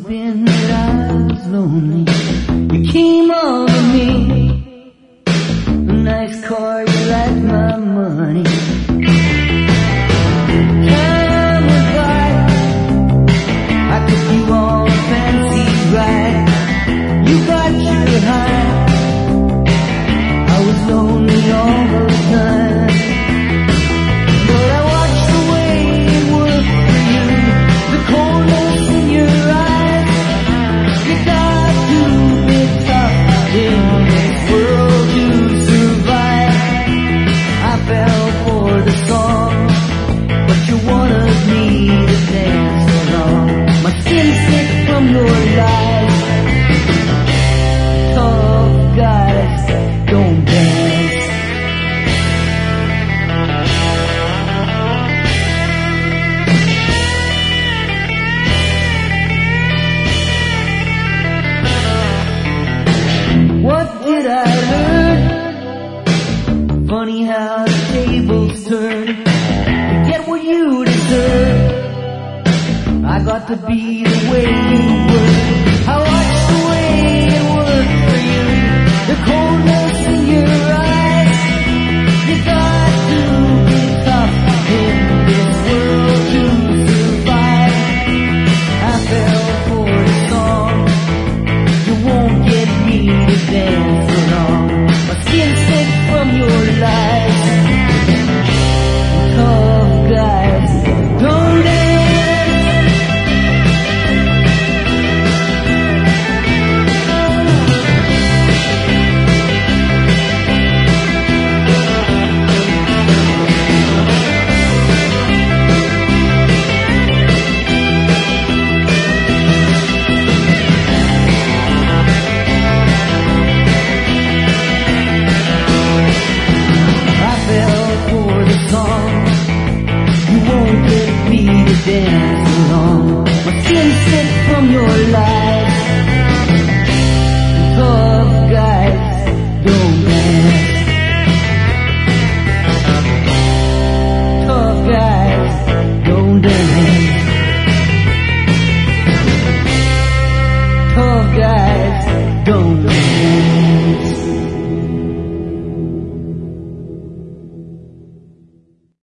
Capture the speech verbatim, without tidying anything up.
have been that I was lonely. You came over me. A nice car, you like my money. Time went by. I took you on a fancy ride. You got your high. I was lonely all the time. But I watched the way it worked for you. The coldness in your eyes. You got to be tough in this world to survive. I fell for the song, but you wanted me to dance along. My skin's sick from your lies. Tough guys don't dance. What did I learn? Funny how the tables turn. You get what you deserve. I got to be the way you were. I watched the way it worked for you. The coldness in your eyes. You got to be tough in this world to survive. I fell for the song. You won't get me to dance along. My skin's sick from your lies. Tough guys don't dance. Dance along. My skin's sick from your lies.